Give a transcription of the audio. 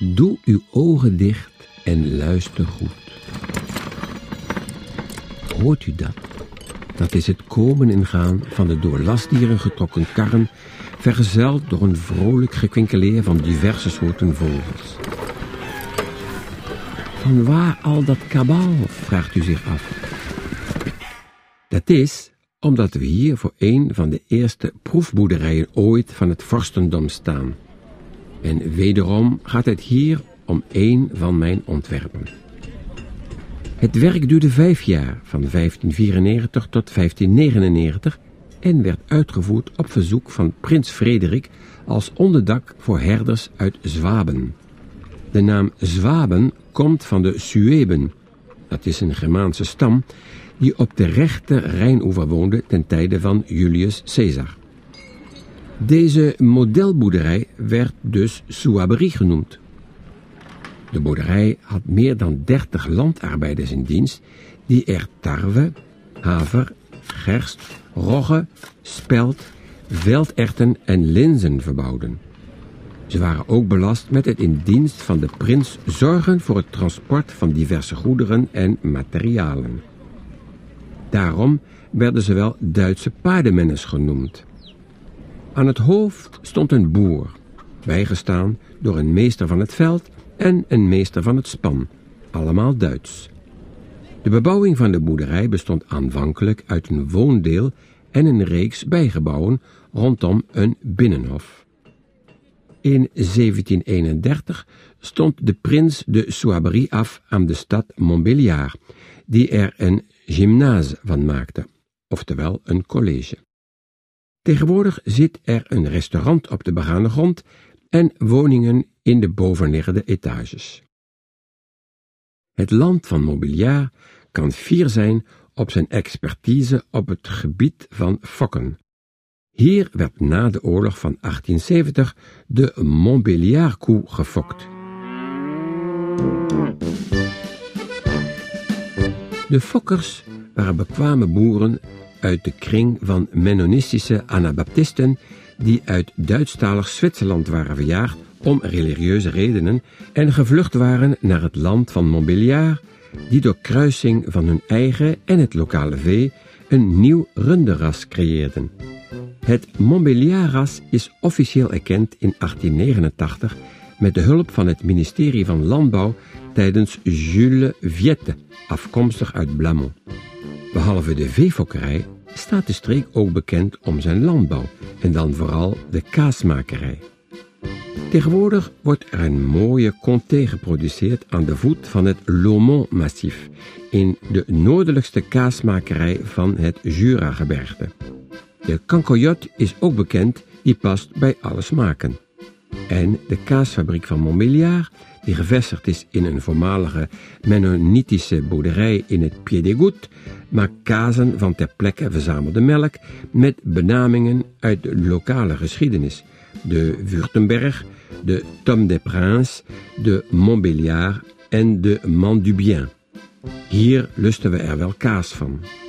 Doe uw ogen dicht en luister goed. Hoort u dat? Dat is het komen en gaan van de door lastdieren getrokken karren, vergezeld door een vrolijk gekwinkeleer van diverse soorten vogels. Van waar al dat kabaal, vraagt u zich af. Dat is omdat we hier voor een van de eerste proefboerderijen ooit van het vorstendom staan. En wederom gaat het hier om een van mijn ontwerpen. Het werk duurde 5 jaar, van 1594 tot 1599, en werd uitgevoerd op verzoek van prins Frederik als onderdak voor herders uit Zwaben. De naam Zwaben komt van de Sueben, dat is een Germaanse stam, die op de rechte Rijnoever woonde ten tijde van Julius Caesar. Deze modelboerderij werd dus Souaberie genoemd. De boerderij had meer dan 30 landarbeiders in dienst die er tarwe, haver, gerst, rogge, spelt, velderwten en linzen verbouwden. Ze waren ook belast met het in dienst van de prins zorgen voor het transport van diverse goederen en materialen. Daarom werden ze wel Duitse paardenmenners genoemd. Aan het hoofd stond een boer, bijgestaan door een meester van het veld en een meester van het span, allemaal Duits. De bebouwing van de boerderij bestond aanvankelijk uit een woondeel en een reeks bijgebouwen rondom een binnenhof. In 1731 stond de prins de Souaberie af aan de stad Montbéliard, die er een gymnase van maakte, oftewel een college. Tegenwoordig zit er een restaurant op de begane grond en woningen in de bovenliggende etages. Het land van Montbéliard kan fier zijn op zijn expertise op het gebied van fokken. Hier werd na de oorlog van 1870 de Montbéliard-koe gefokt. De fokkers waren bekwame boeren uit de kring van Mennonistische Anabaptisten die uit Duitsstalig Zwitserland waren verjaagd om religieuze redenen en gevlucht waren naar het land van Montbéliard, die door kruising van hun eigen en het lokale vee een nieuw runderras creëerden. Het Montbéliard-ras is officieel erkend in 1889 met de hulp van het ministerie van Landbouw tijdens Jules Viette, afkomstig uit Blamont. Behalve de veefokkerij staat de streek ook bekend om zijn landbouw en dan vooral de kaasmakerij. Tegenwoordig wordt er een mooie comté geproduceerd aan de voet van het Lomont-massief, in de noordelijkste kaasmakerij van het Jura-gebergte. De Cancoyotte is ook bekend, die past bij alle smaken. En de kaasfabriek van Montbéliard, die gevestigd is in een voormalige Mennonitische boerderij in het Pied des Gouttes, maakt kazen van ter plekke verzamelde melk met benamingen uit de lokale geschiedenis. De Württemberg, de Tome des Princes, de Montbéliard en de Mans du Bien. Hier lusten we er wel kaas van.